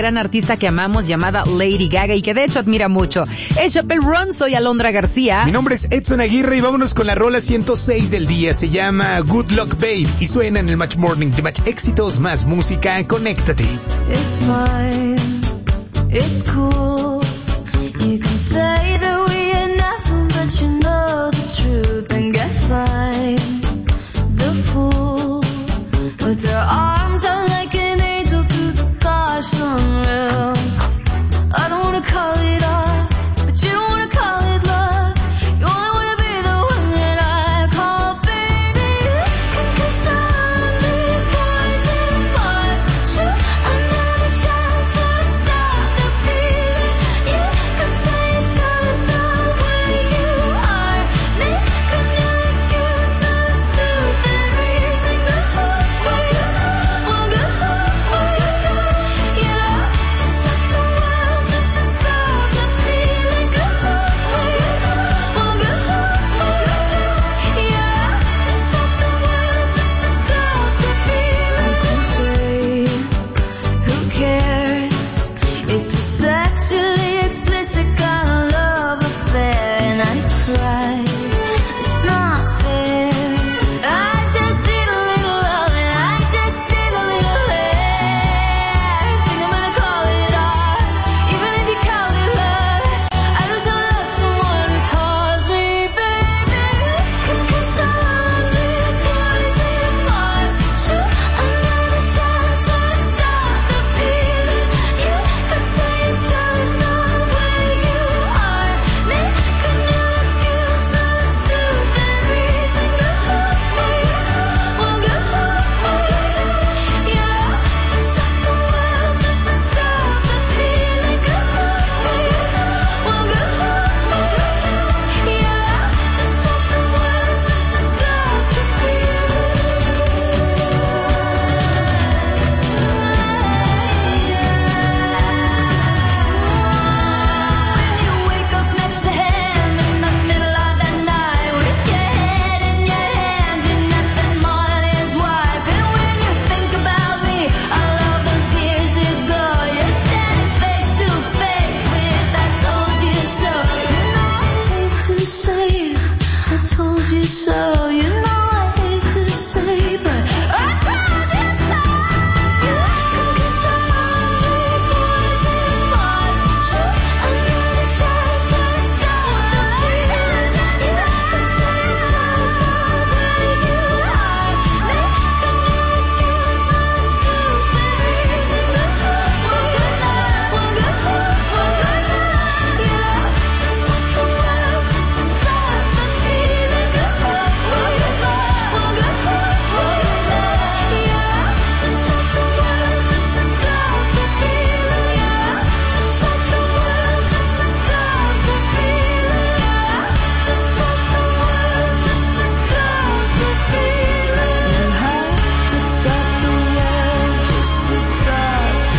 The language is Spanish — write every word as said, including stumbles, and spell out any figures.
gran artista que amamos llamada Lady Gaga y que de hecho admira mucho. Es Chappell Run, soy Alondra García. Mi nombre es Edson Aguirre y vámonos con la rola ciento seis del día. Se llama Good Luck Babe y suena en el Match Morning de Match Éxitos más música. Conéctate. It's fine.